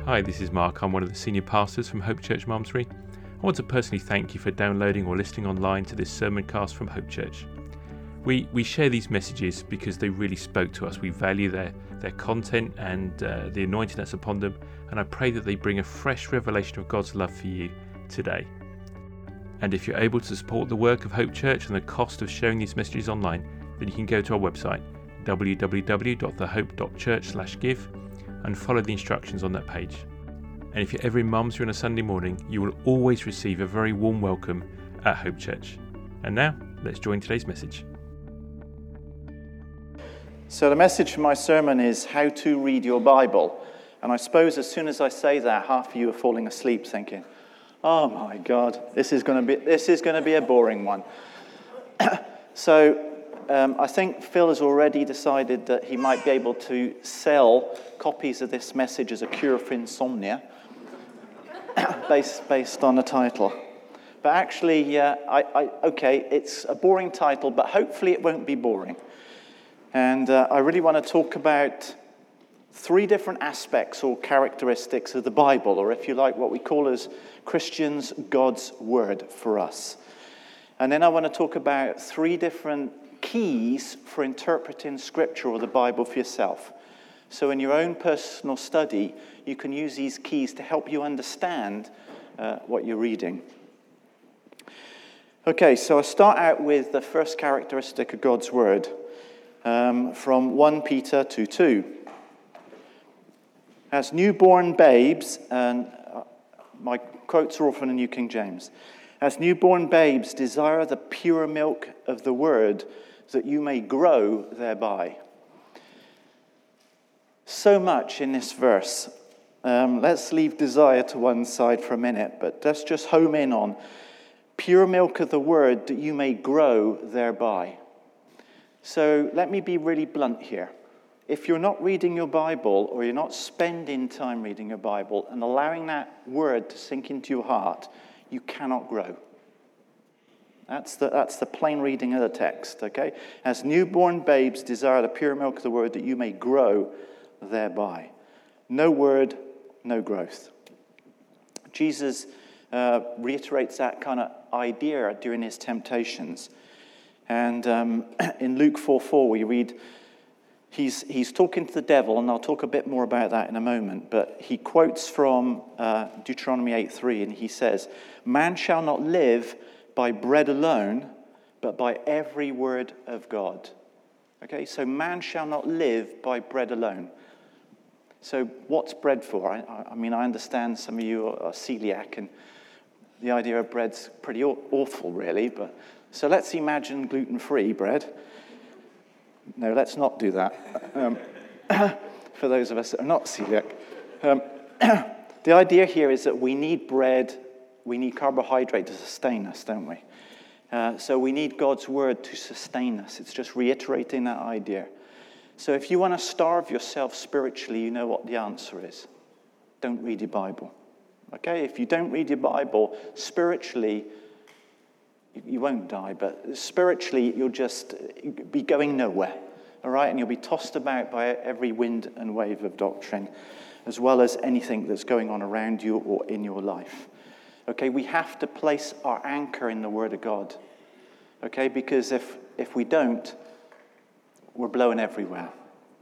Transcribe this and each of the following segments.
Hi, this is Mark. I'm one of the senior pastors from Hope Church Malmesbury. I want to personally thank you for downloading or listening online to this sermon cast from Hope Church. We share these messages because they really spoke to us. We value their content and the anointing that's upon them, and I pray that they bring a fresh revelation of God's love for you today. And if you're able to support the work of Hope Church and the cost of sharing these messages online, then you can go to our website, www.thehope.church/give, and follow the instructions on that page. And if you're ever in Malmesbury on a Sunday morning, you will always receive a very warm welcome at Hope Church. And now, let's join today's message. So the message for my sermon is how to read your Bible. And I suppose as soon as I say that, half of you are falling asleep thinking, oh my God, this is going to be a boring one. So I think Phil has already decided that he might be able to sell copies of this message as a cure for insomnia, based on the title. But actually, okay, it's a boring title, but hopefully it won't be boring. And I really want to talk about three different aspects or characteristics of the Bible, or if you like, what we call as Christians, God's Word for us. And then I want to talk about three different keys for interpreting Scripture or the Bible for yourself. So in your own personal study, you can use these keys to help you understand what you're reading. Okay, so I'll start out with the first characteristic of God's Word from 1 Peter 2:2. As newborn babes, and my quotes are all from the New King James, as newborn babes desire the pure milk of the Word, that you may grow thereby. So much in this verse. Let's leave desire to one side for a minute, but let's just home in on pure milk of the Word, that you may grow thereby. So let me be really blunt here. If you're not reading your Bible, or you're not spending time reading your Bible and allowing that Word to sink into your heart, you cannot grow. That's the plain reading of the text, okay? As newborn babes desire the pure milk of the Word, that you may grow thereby. No Word, no growth. Jesus reiterates that kind of idea during his temptations. And in Luke 4:4, we read, he's talking to the devil, and I'll talk a bit more about that in a moment, but he quotes from Deuteronomy 8:3, and he says, man shall not live by bread alone, but by every word of God. Okay, so man shall not live by bread alone. So what's bread for? I mean, I understand some of you are celiac, and the idea of bread's pretty awful, really. But so let's imagine gluten-free bread. No, let's not do that. For those of us that are not celiac. The idea here is that we need bread, we need carbohydrate to sustain us, don't we? So we need God's Word to sustain us. It's just reiterating that idea. So if you want to starve yourself spiritually, you know what the answer is. Don't read your Bible. Okay? If you don't read your Bible, spiritually, you won't die, but spiritually, you'll just be going nowhere. All right? And you'll be tossed about by every wind and wave of doctrine, as well as anything that's going on around you or in your life. Okay, we have to place our anchor in the Word of God. Okay, because if we don't, we're blowing everywhere.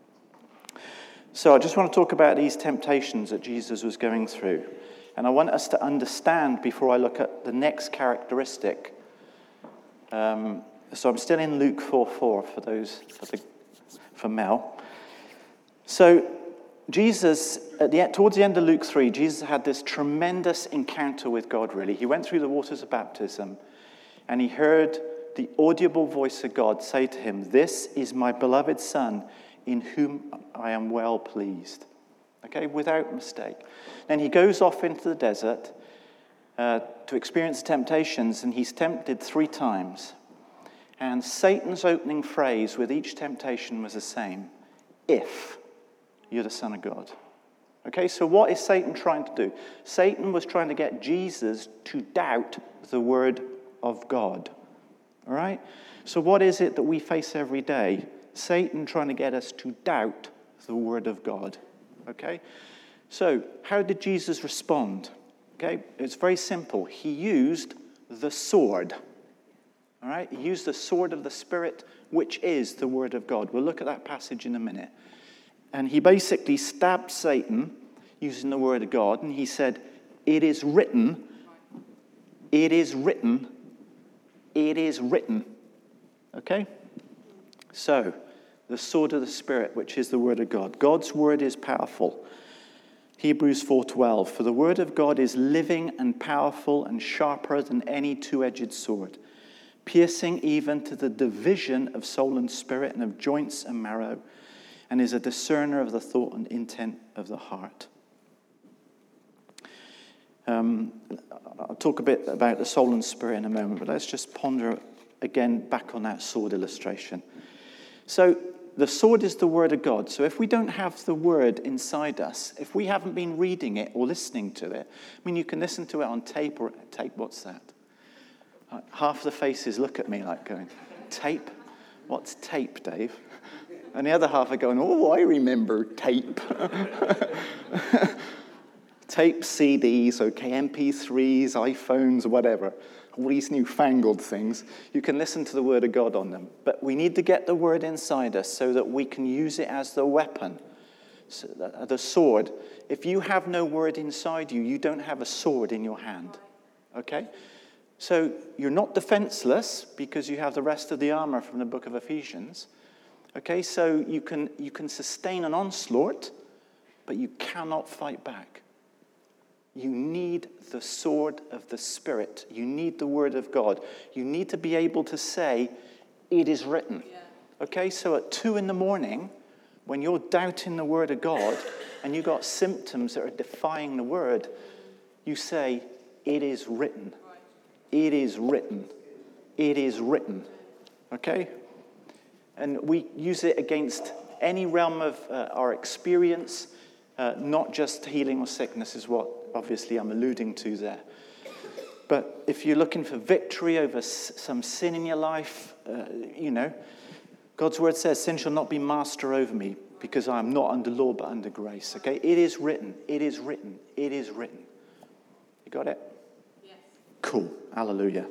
So I just want to talk about these temptations that Jesus was going through. And I want us to understand before I look at the next characteristic. So I'm still in Luke 4:4 for Mel. So Jesus, towards the end of Luke 3, Jesus had this tremendous encounter with God, really. He went through the waters of baptism, and he heard the audible voice of God say to him, this is my beloved Son, in whom I am well pleased. Okay, without mistake. Then he goes off into the desert to experience temptations, and he's tempted 3 times. And Satan's opening phrase with each temptation was the same, if you're the Son of God. Okay, so what is Satan trying to do? Satan was trying to get Jesus to doubt the Word of God. All right? So what is it that we face every day? Satan trying to get us to doubt the Word of God. Okay? So, how did Jesus respond? Okay, it's very simple. He used the sword. All right, he used the sword of the Spirit, which is the Word of God. We'll look at that passage in a minute. And he basically stabbed Satan using the Word of God, and he said, "It is written, it is written, it is written." Okay? So, the sword of the Spirit, which is the Word of God. God's Word is powerful. Hebrews 4:12, "For the Word of God is living and powerful and sharper than any two-edged sword, piercing even to the division of soul and spirit and of joints and marrow, and is a discerner of the thought and intent of the heart." I'll talk a bit about the soul and spirit in a moment, but let's just ponder again back on that sword illustration. So the sword is the Word of God. So if we don't have the Word inside us, if we haven't been reading it or listening to it, I mean, you can listen to it on tape or tape. What's that? Half the faces look at me like going, "Tape? What's tape, Dave?" And the other half are going, "Oh, I remember tape." Tape, CDs, okay, MP3s, iPhones, whatever. All these newfangled things. You can listen to the Word of God on them. But we need to get the Word inside us so that we can use it as the weapon, so the sword. If you have no Word inside you, you don't have a sword in your hand. Okay? So you're not defenseless because you have the rest of the armor from the book of Ephesians. Okay, so you can sustain an onslaught, but you cannot fight back. You need the sword of the Spirit. You need the Word of God. You need to be able to say, "It is written." Yeah. Okay, so at 2 a.m, when you're doubting the Word of God and you've got symptoms that are defying the Word, you say, "It is written. It is written. It is written." Okay? And we use it against any realm of our experience, not just healing or sickness is what obviously I'm alluding to there. But if you're looking for victory over some sin in your life, God's word says, "Sin shall not be master over me, because I am not under law but under grace." Okay? It is written. It is written. It is written. You got it? Yes. Cool. Hallelujah.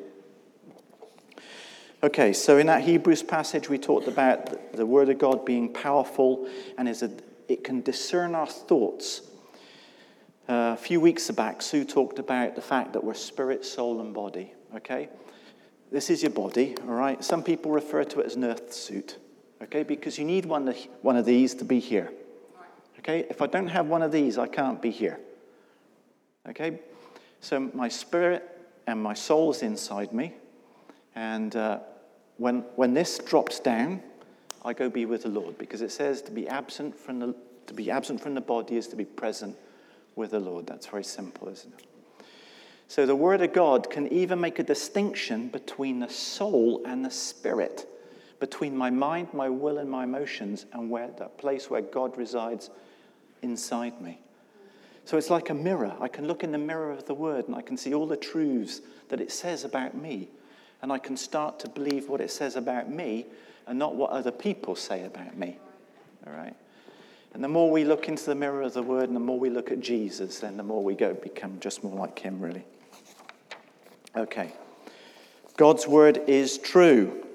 Okay, so in that Hebrews passage, we talked about the Word of God being powerful and it can discern our thoughts. A few weeks back, Sue talked about the fact that we're spirit, soul, and body. Okay? This is your body, all right? Some people refer to it as an earth suit, okay? Because you need one of these to be here. Okay? If I don't have one of these, I can't be here. Okay? So my spirit and my soul is inside me. And when this drops down, I go be with the Lord, because it says to be absent from the body is to be present with the Lord. That's very simple, isn't it? So the Word of God can even make a distinction between the soul and the spirit, between my mind, my will, and my emotions, and that place where God resides inside me. So it's like a mirror. I can look in the mirror of the Word and I can see all the truths that it says about me. And I can start to believe what it says about me and not what other people say about me. All right? And the more we look into the mirror of the Word and the more we look at Jesus, then the more we become just more like him, really. Okay. God's Word is true.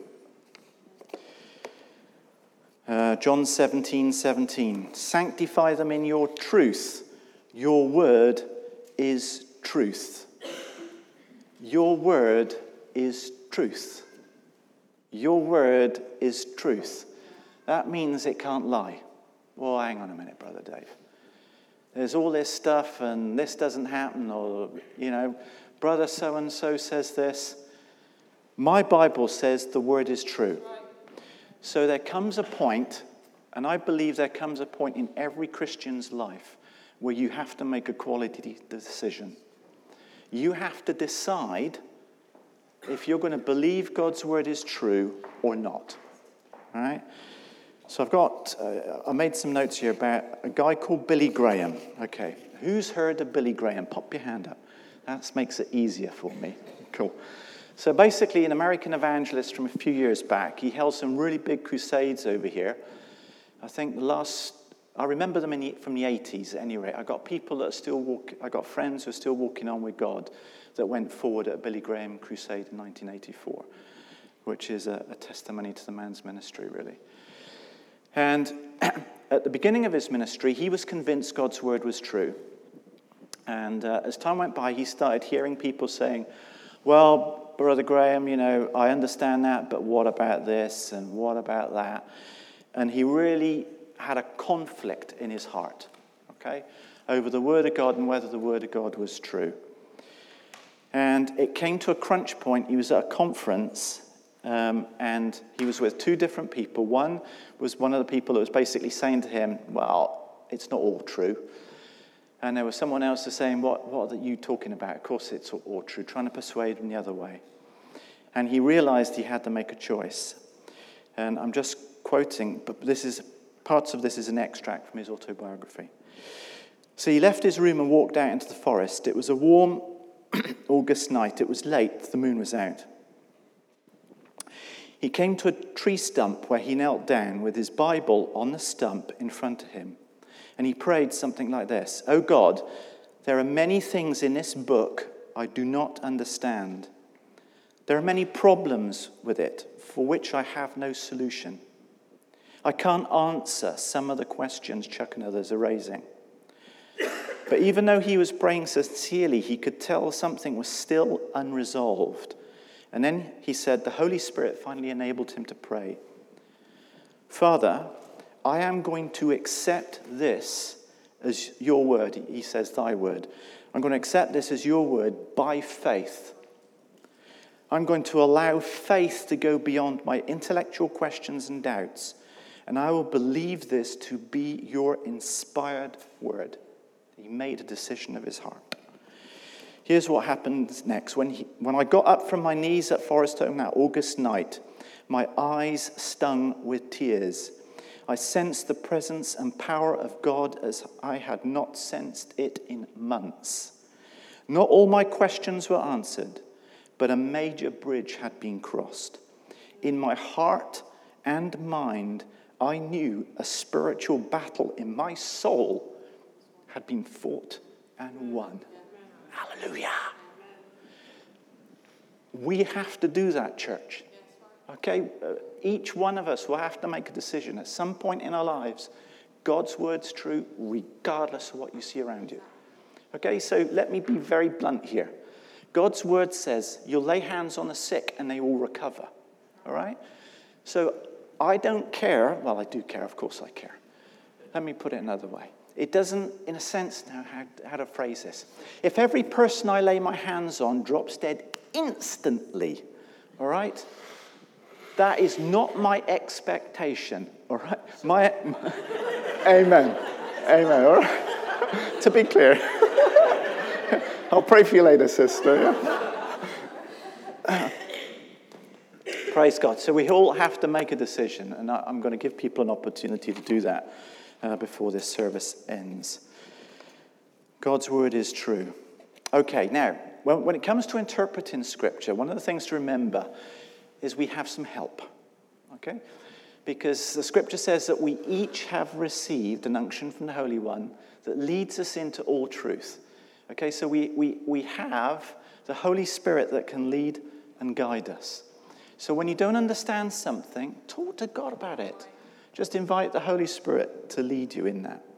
John 17:17. "Sanctify them in your truth. Your word is truth." Your word is truth. Your word is truth. That means it can't lie. Well, hang on a minute, Brother Dave. There's all this stuff and this doesn't happen, or, Brother so-and-so says this. My Bible says the word is true. So there comes a point, and I believe there comes a point in every Christian's life where you have to make a quality decision. You have to decide if you're going to believe God's word is true or not. All right? So I made some notes here about a guy called Billy Graham. Okay, who's heard of Billy Graham? Pop your hand up. That makes it easier for me. Cool. So basically, an American evangelist from a few years back, he held some really big crusades over here. I think the last I remember them from the 80s at any rate. I got people that are still I got friends who are still walking on with God that went forward at a Billy Graham crusade in 1984, which is a testimony to the man's ministry, really. And at the beginning of his ministry, he was convinced God's word was true. And as time went by, he started hearing people saying, well, Brother Graham, I understand that, but what about this and what about that? And he really had a conflict in his heart, okay, over the word of God and whether the word of God was true. And it came to a crunch point. He was at a conference, and he was with two different people. One was one of the people that was basically saying to him, well, it's not all true. And there was someone else that's saying, what are you talking about? Of course it's all true, trying to persuade him the other way. And he realized he had to make a choice. And I'm just quoting, but parts of this is an extract from his autobiography. So he left his room and walked out into the forest. It was a warm August night. It was late. The moon was out. He came to a tree stump where he knelt down with his Bible on the stump in front of him. And he prayed something like this: "Oh God, there are many things in this book I do not understand. There are many problems with it for which I have no solution. I can't answer some of the questions Chuck and others are raising." But even though he was praying sincerely, he could tell something was still unresolved. And then he said, the Holy Spirit finally enabled him to pray. "Father, I am going to accept this as your word." He says, thy word. "I'm going to accept this as your word by faith. I'm going to allow faith to go beyond my intellectual questions and doubts. And I will believe this to be your inspired word." He made a decision of his heart. Here's what happened next. When I got up from my knees at Forest Home that August night, my eyes stung with tears. I sensed the presence and power of God as I had not sensed it in months. Not all my questions were answered, but a major bridge had been crossed. In my heart and mind, I knew a spiritual battle in my soul had been fought and won. Hallelujah. We have to do that, church. Okay? Each one of us will have to make a decision at some point in our lives. God's word's true regardless of what you see around you. Okay? So let me be very blunt here. God's word says you'll lay hands on the sick and they will recover. All right? So I don't care. Well, I do care. Of course I care. Let me put it another way. It doesn't, in a sense, know how to phrase this. If every person I lay my hands on drops dead instantly, all right, that is not my expectation, all right? Amen. Amen, all right? To be clear. I'll pray for you later, sister. Yeah? Praise God. So we all have to make a decision, and I'm going to give people an opportunity to do that before this service ends. God's word is true. Okay, now, when it comes to interpreting Scripture, one of the things to remember is we have some help, okay? Because the Scripture says that we each have received an unction from the Holy One that leads us into all truth. Okay, so we have the Holy Spirit that can lead and guide us. So when you don't understand something, talk to God about it. Just invite the Holy Spirit to lead you in that.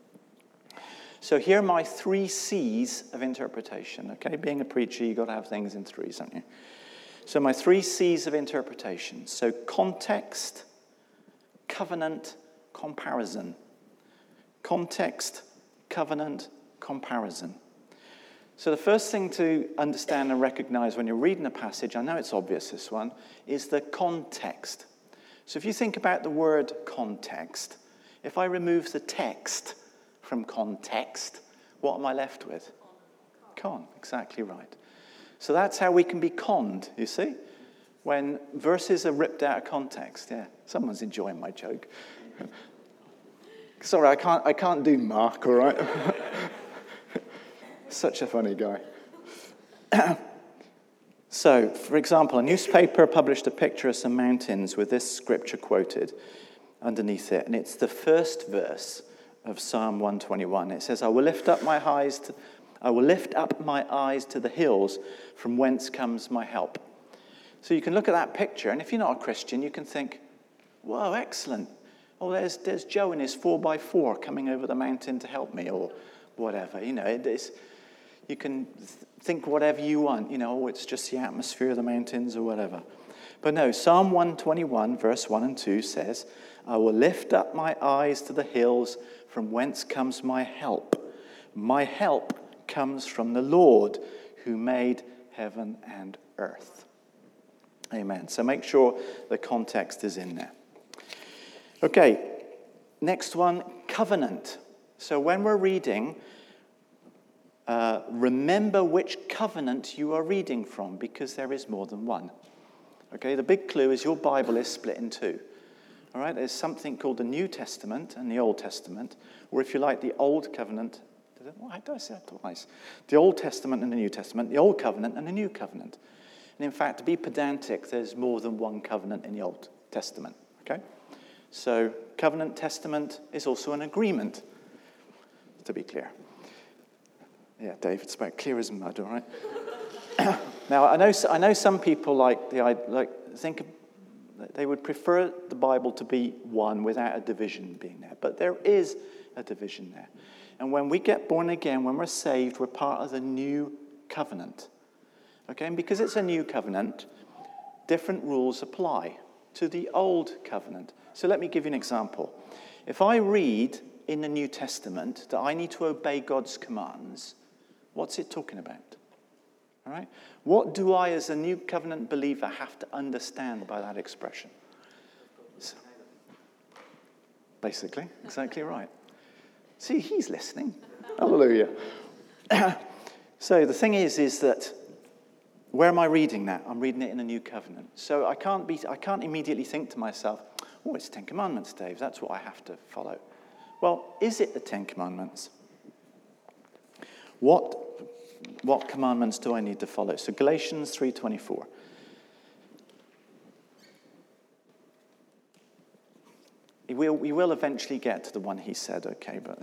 So here are my 3 C's of interpretation. Okay, being a preacher, you've got to have things in threes, haven't you? So my 3 C's of interpretation. So context, covenant, comparison. Context, covenant, comparison. So the first thing to understand and recognize when you're reading a passage, I know it's obvious this one, is the context. So if you think about the word context, if I remove the text from context, what am I left with? Con, exactly right. So that's how we can be conned, you see? When verses are ripped out of context. Yeah, someone's enjoying my joke. Sorry, I can't do Mark, all right? Such a funny guy. So, for example, a newspaper published a picture of some mountains with this scripture quoted underneath it, and it's the first verse of Psalm 121. It says, I will lift up my eyes to the hills, from whence comes my help. So you can look at that picture, and if you're not a Christian, you can think, whoa, excellent. Oh, there's Joe in his 4x4 coming over the mountain to help me, or whatever. You know, you can think whatever you want. You know, it's just the atmosphere of the mountains or whatever. But no, Psalm 121, verse 1 and 2 says, I will lift up my eyes to the hills, from whence comes my help. My help comes from the Lord, who made heaven and earth. Amen. So make sure the context is in there. Okay, next one, covenant. So when we're reading, remember which covenant you are reading from, because there is more than one. Okay, the big clue is your Bible is split in two. All right, there's something called the New Testament and the Old Testament, or if you like, the Old Covenant. Why did I say that twice? The Old Testament and the New Testament, the Old Covenant and the New Covenant. And in fact, to be pedantic, there's more than one covenant in the Old Testament. Okay, so covenant testament is also an agreement, to be clear. Yeah, Dave, it's about clear as mud, all right? Now, I know some people think they would prefer the Bible to be one without a division being there, but there is a division there. And when we get born again, when we're saved, we're part of the new covenant. Okay, and because it's a new covenant, different rules apply to the old covenant. So let me give you an example. If I read in the New Testament that I need to obey God's commands, what's it talking about? All right? What do I, as a new covenant believer, have to understand by that expression? So, basically, exactly right. See, he's listening. Hallelujah. So the thing is that where am I reading that? I'm reading it in the New Covenant. So I can't immediately think to myself, oh, it's 10 Commandments, Dave. That's what I have to follow. Well, is it the 10 Commandments? What commandments do I need to follow? So Galatians 3:24. We will eventually get to the one he said, okay, but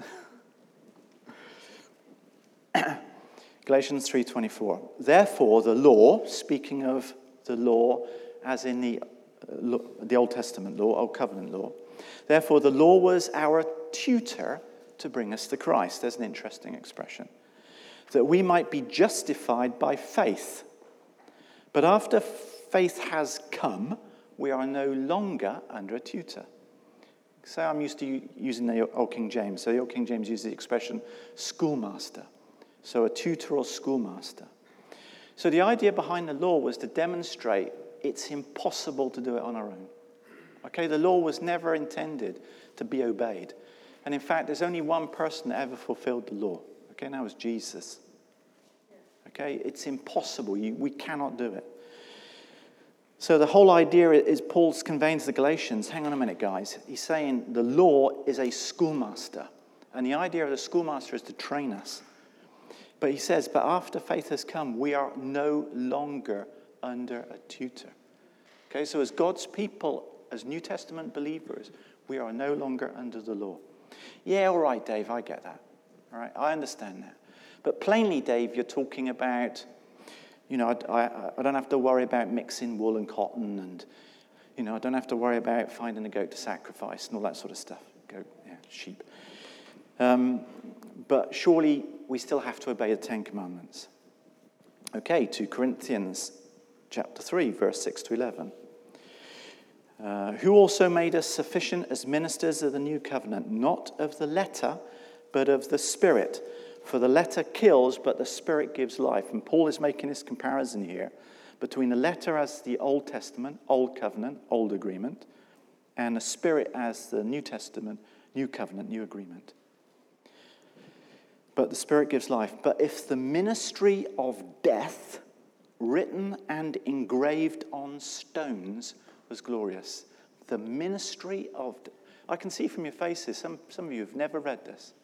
Galatians 3:24. Therefore, the law, speaking of the law as in the Old Testament law, Old Covenant law, therefore the law was our tutor to bring us to Christ. There's an interesting expression. That we might be justified by faith. But after faith has come, we are no longer under a tutor. So I'm used to using the Old King James. So the Old King James uses the expression schoolmaster. So a tutor or schoolmaster. So the idea behind the law was to demonstrate it's impossible to do it on our own. Okay, the law was never intended to be obeyed. And in fact, there's only one person that ever fulfilled the law. Okay, and that was Jesus. Okay, it's impossible. We cannot do it. So the whole idea is Paul's conveying to the Galatians, hang on a minute, guys. He's saying the law is a schoolmaster. And the idea of the schoolmaster is to train us. But he says, but after faith has come, we are no longer under a tutor. Okay, so as God's people, as New Testament believers, we are no longer under the law. Yeah, all right, Dave, I get that. All right, I understand that. But plainly, Dave, you're talking about, I don't have to worry about mixing wool and cotton, and, I don't have to worry about finding a goat to sacrifice and all that sort of stuff. Goat, yeah, sheep. But surely we still have to obey the 10 Commandments. Okay, 2 Corinthians chapter 3, verse 6 to 11. Who also made us sufficient as ministers of the new covenant, not of the letter, but of the Spirit. For the letter kills, but the Spirit gives life. And Paul is making this comparison here between the letter as the Old Testament, Old Covenant, Old Agreement, and the Spirit as the New Testament, New Covenant, New Agreement. But the Spirit gives life. But if the ministry of death, written and engraved on stones, was glorious. The ministry of... I can see from your faces, some of you have never read this.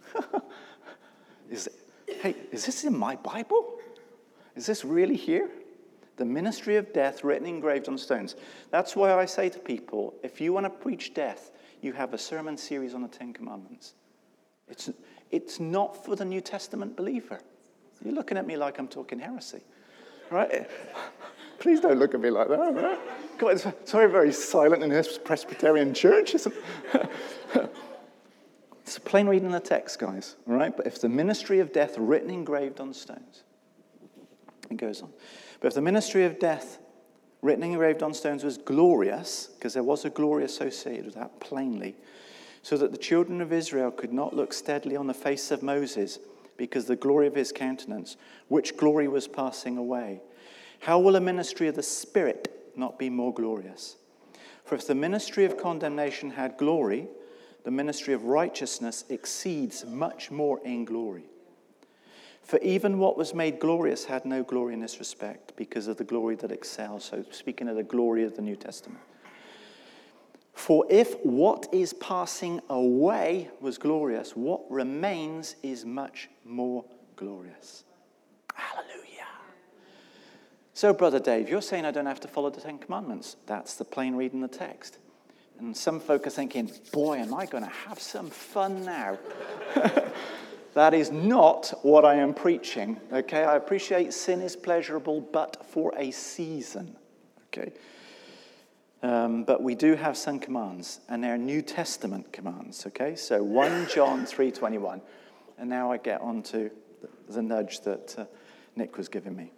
Is this in my Bible? Is this really here? The ministry of death, written, engraved on stones. That's why I say to people, if you want to preach death, you have a sermon series on the 10 Commandments. It's not for the New Testament believer. You're looking at me like I'm talking heresy, right? Please don't look at me like that. Right? God, it's very, very silent in this Presbyterian church, isn't it? It's a plain reading of the text, guys, all right? But if the ministry of death written engraved on stones, it goes on. But if the ministry of death written engraved on stones was glorious, because there was a glory associated with that plainly, so that the children of Israel could not look steadily on the face of Moses because the glory of his countenance, which glory was passing away. How will a ministry of the Spirit not be more glorious? For if the ministry of condemnation had glory, the ministry of righteousness exceeds much more in glory. For even what was made glorious had no glory in this respect, because of the glory that excels. So speaking of the glory of the New Testament. For if what is passing away was glorious, what remains is much more glorious. Hallelujah. So, Brother Dave, you're saying I don't have to follow the Ten Commandments. That's the plain reading of the text. And some folk are thinking, boy, am I going to have some fun now. That is not what I am preaching, okay? I appreciate sin is pleasurable, but for a season, okay? But we do have some commands, and they're New Testament commands, okay? So 1 John 3:21. And now I get on to the nudge that Nick was giving me.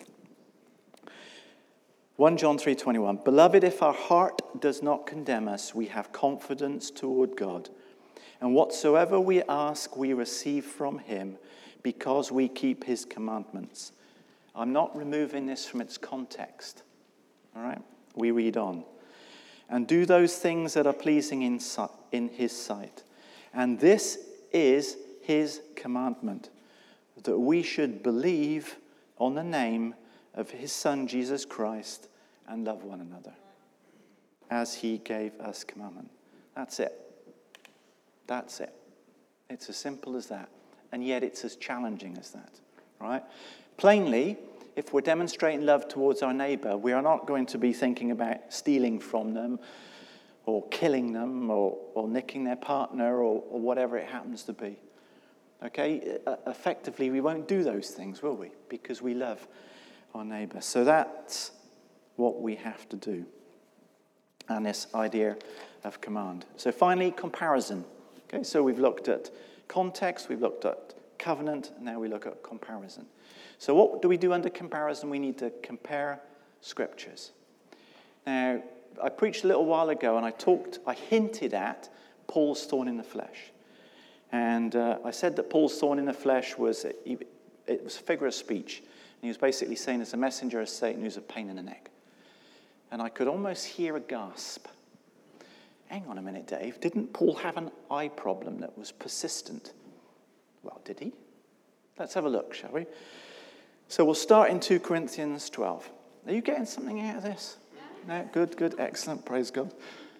1 John 3:21. Beloved, if our heart does not condemn us, we have confidence toward God. And whatsoever we ask, we receive from him, because we keep his commandments. I'm not removing this from its context. All right? We read on. And do those things that are pleasing in his sight. And this is his commandment, that we should believe on the name of his Son, Jesus Christ, and love one another, as he gave us commandment. That's it. That's it. It's as simple as that. And yet it's as challenging as that, right? Plainly, if we're demonstrating love towards our neighbor, we are not going to be thinking about stealing from them or killing them or nicking their partner or whatever it happens to be. Okay? Effectively, we won't do those things, will we? Because we love our neighbor. So that's what we have to do. And this idea of command. So finally, comparison. Okay, so we've looked at context, we've looked at covenant, and now we look at comparison. So what do we do under comparison? We need to compare scriptures. Now, I preached a little while ago, and I hinted at Paul's thorn in the flesh. And I said that Paul's thorn in the flesh was a figure of speech. And he was basically saying it's a messenger of Satan who's a pain in the neck. And I could almost hear a gasp. Hang on a minute, Dave. Didn't Paul have an eye problem that was persistent? Well, did he? Let's have a look, shall we? So we'll start in 2 Corinthians 12. Are you getting something out of this? No? Good, excellent, praise God.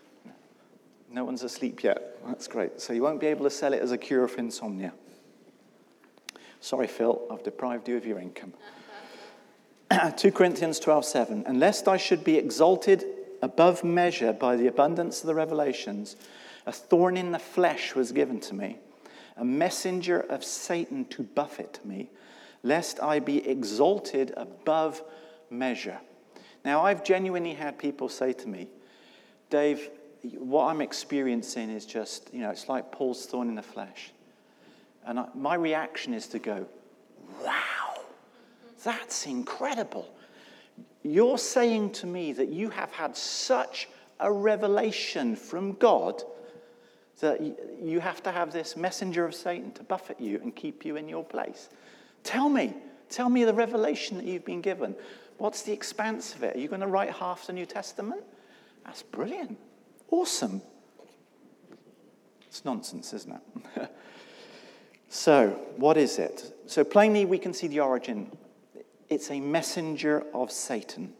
No one's asleep yet. That's great. So you won't be able to sell it as a cure for insomnia. Sorry, Phil, I've deprived you of your income. 2 Corinthians 12:7. And lest I should be exalted above measure by the abundance of the revelations, a thorn in the flesh was given to me, a messenger of Satan to buffet me, lest I be exalted above measure. Now, I've genuinely had people say to me, Dave, what I'm experiencing is just, it's like Paul's thorn in the flesh. And my reaction is to go, wow, that's incredible. You're saying to me that you have had such a revelation from God that you have to have this messenger of Satan to buffet you and keep you in your place. Tell me the revelation that you've been given. What's the expanse of it? Are you going to write half the New Testament? That's brilliant. Awesome. It's nonsense, isn't it? So, what is it? So plainly we can see the origin. It's a messenger of Satan.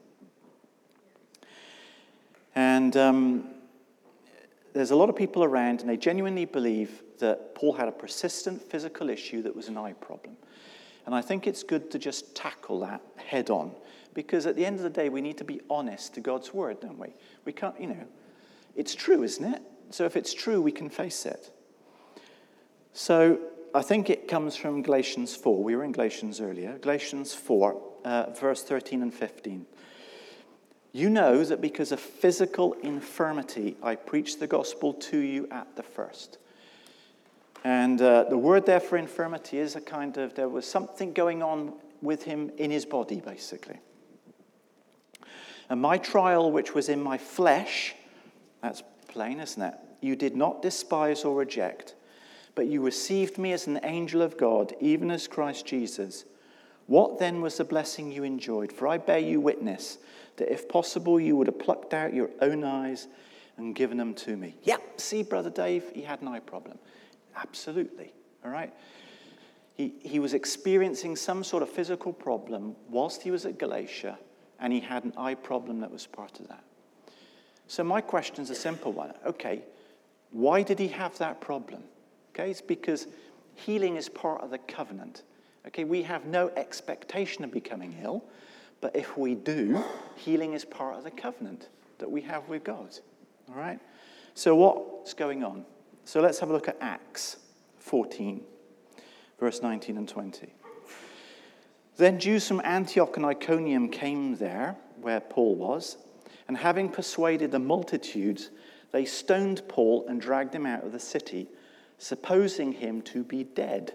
And there's a lot of people around, and they genuinely believe that Paul had a persistent physical issue that was an eye problem. And I think it's good to just tackle that head on, because at the end of the day, we need to be honest to God's word, don't we? We can't, it's true, isn't it? So if it's true, we can face it. So I think it comes from Galatians 4. We were in Galatians earlier. Galatians 4, verse 13 and 15. You know that because of physical infirmity, I preached the gospel to you at the first. And the word there for infirmity is a kind of, there was something going on with him in his body, basically. And my trial, which was in my flesh, that's plain, isn't it? You did not despise or reject, but you received me as an angel of God, even as Christ Jesus. What then was the blessing you enjoyed? For I bear you witness that if possible you would have plucked out your own eyes and given them to me. Yep, see, Brother Dave, he had an eye problem. Absolutely, all right? He was experiencing some sort of physical problem whilst he was at Galatia, and he had an eye problem that was part of that. So my question is a simple one. Okay, why did he have that problem? Okay, it's because healing is part of the covenant. Okay, we have no expectation of becoming ill, but if we do, healing is part of the covenant that we have with God. All right? So what's going on? So let's have a look at Acts 14, verse 19 and 20. Then Jews from Antioch and Iconium came there, where Paul was, and having persuaded the multitudes, they stoned Paul and dragged him out of the city, supposing him to be dead.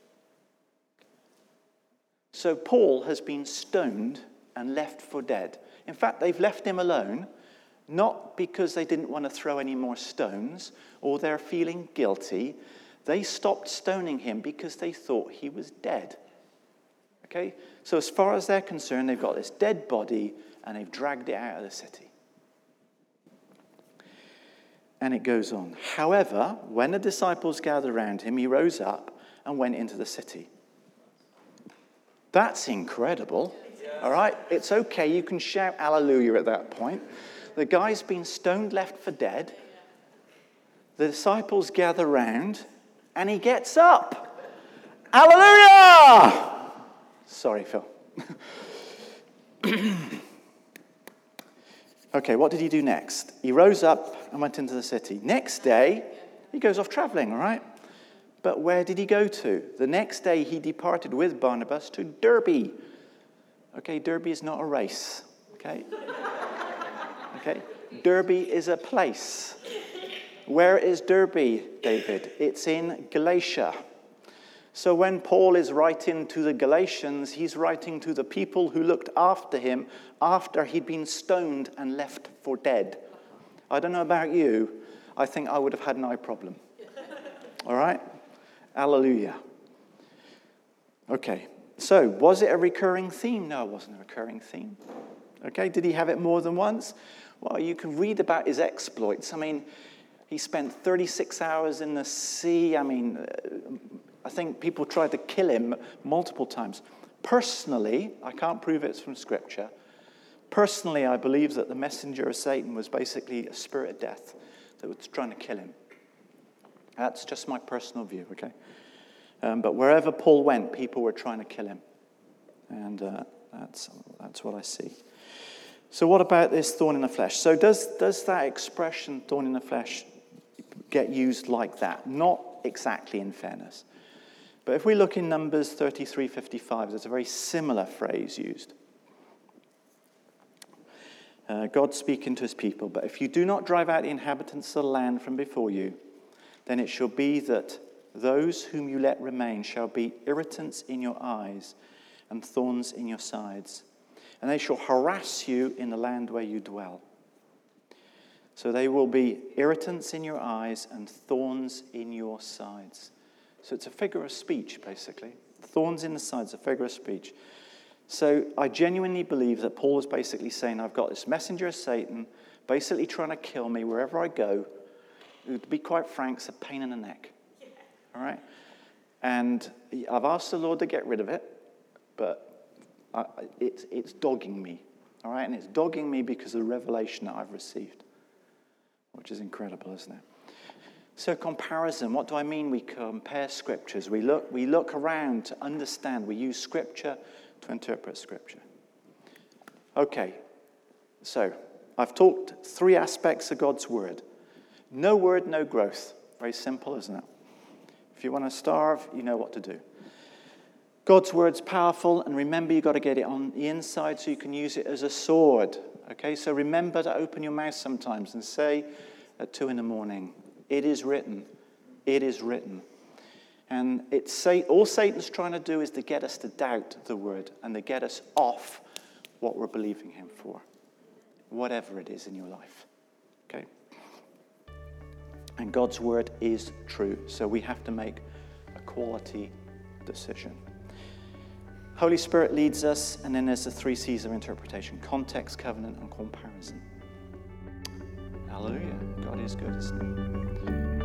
So Paul has been stoned and left for dead. In fact, they've left him alone, not because they didn't want to throw any more stones or they're feeling guilty. They stopped stoning him because they thought he was dead. Okay? So as far as they're concerned, they've got this dead body and they've dragged it out of the city. And it goes on. However, when the disciples gathered around him, he rose up and went into the city. That's incredible. All right? It's okay. You can shout hallelujah at that point. The guy's been stoned, left for dead. The disciples gather round and he gets up. Hallelujah! Sorry, Phil. Okay, what did he do next? He rose up and went into the city. Next day, he goes off traveling, all right? But where did he go to? The next day, he departed with Barnabas to Derbe. Okay, Derbe is not a race, okay? Okay, Derbe is a place. Where is Derbe, David? It's in Galatia. So when Paul is writing to the Galatians, he's writing to the people who looked after him after he'd been stoned and left for dead. I don't know about you. I think I would have had an eye problem. All right? Hallelujah. Okay. So, was it a recurring theme? No, it wasn't a recurring theme. Okay. Did he have it more than once? Well, you can read about his exploits. I mean, he spent 36 hours in the sea. I mean, I think people tried to kill him multiple times. Personally, I can't prove it's from Scripture. Personally, I believe that the messenger of Satan was basically a spirit of death that was trying to kill him. That's just my personal view, okay? But wherever Paul went, people were trying to kill him. And that's what I see. So what about this thorn in the flesh? So does that expression, thorn in the flesh, get used like that? Not exactly, in fairness. But if we look in Numbers 33:55, there's a very similar phrase used. God speaking to his people, but if you do not drive out the inhabitants of the land from before you, then it shall be that those whom you let remain shall be irritants in your eyes and thorns in your sides, and they shall harass you in the land where you dwell. So they will be irritants in your eyes and thorns in your sides. So it's a figure of speech, basically. Thorns in the sides, a figure of speech. So I genuinely believe that Paul is basically saying, I've got this messenger of Satan basically trying to kill me wherever I go. To be quite frank, it's a pain in the neck. All right? And I've asked the Lord to get rid of it, but it's dogging me. All right? And it's dogging me because of the revelation that I've received, which is incredible, isn't it? So comparison, what do I mean? We compare scriptures. We look around to understand. We use scripture to interpret scripture. Okay, so I've talked three aspects of God's word. No word, no growth. Very simple, isn't it? If you want to starve, you know what to do. God's word's powerful, and remember you've got to get it on the inside so you can use it as a sword. Okay, so remember to open your mouth sometimes and say at 2 a.m, it is written. It is written. And all Satan's trying to do is to get us to doubt the word and to get us off what we're believing him for, whatever it is in your life. Okay? And God's word is true, so we have to make a quality decision. Holy Spirit leads us, and then there's the 3 C's of interpretation: context, covenant, and comparison. Hallelujah. God is good, isn't he?